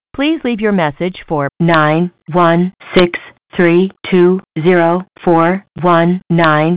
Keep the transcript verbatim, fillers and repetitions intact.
Please leave your message for nine one six three two zero four one nine.